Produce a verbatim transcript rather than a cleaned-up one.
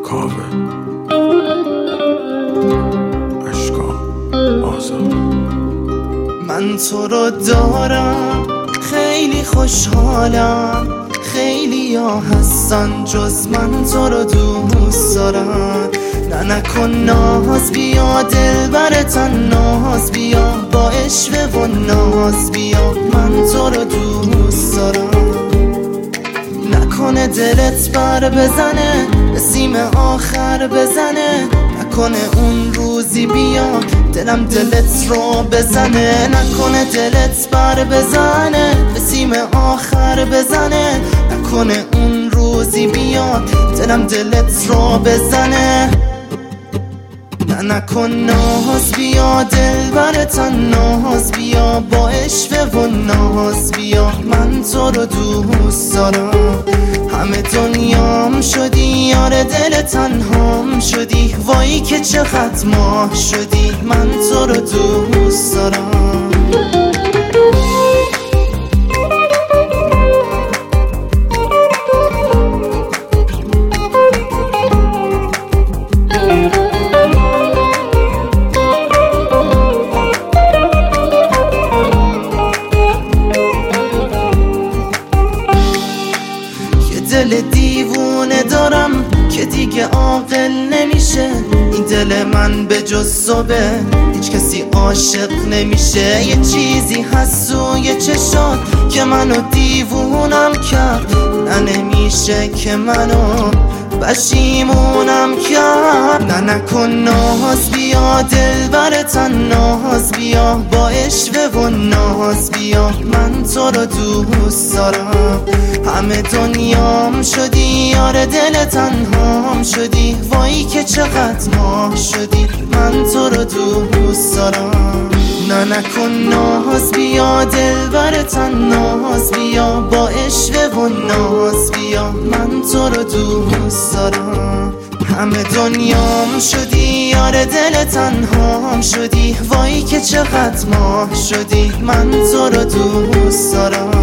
کاوه اشکام آزاد. من تو رو دارم خیلی خوشحالم، خیلی ها هستن جز من تو رو دوست دارم. نه نکن ناز بیا دلبرتن ناز بیا، با عشوه و ناز بیا من تو رو دوست دارم. نکنه دلت بر بزنه به سیم آخر بزنه، نکنه اون روزی بیا دلم دلت رو بزنه. نکنه دلت بر بزنه به سیم آخر بزنه، نکنه اون روزی بیا دلم دلت رو بزنه. نه نکن ناز بیا دلبرتن ناز بیا، با عشوه و ناز بیا من تو رو دوست دارم. همه دنیام شدی یار دل تنهام شدی، وای که چقدر ماه شدی من تو رو دوست دارم. دل دیوونه دارم که دیگه عاقل نمیشه، این دل من به جز صبح هیچ کسی عاشق نمیشه. یه چیزی هست توی چشات که منو دیوونم کرد، نه نمیشه که منو پشیمونم کرد. نه نکن ناز بیا دلبرتن ناز بیا، با عشوه و ناز بیا من تو رو دوست دارم. همه دنیام شدی یار دل تنهام شدی، وای که چقدر ماه شدی من تو رو دوست دارم. نه نکن ناز بیا دلبرتن ناز بیا، با عشوه و ناز بیا من تو رو دوست دارم. همه دنیام شدی یار دل تنهام شدی، وای که چقدر ماه شدی من تو رو دوست دارم.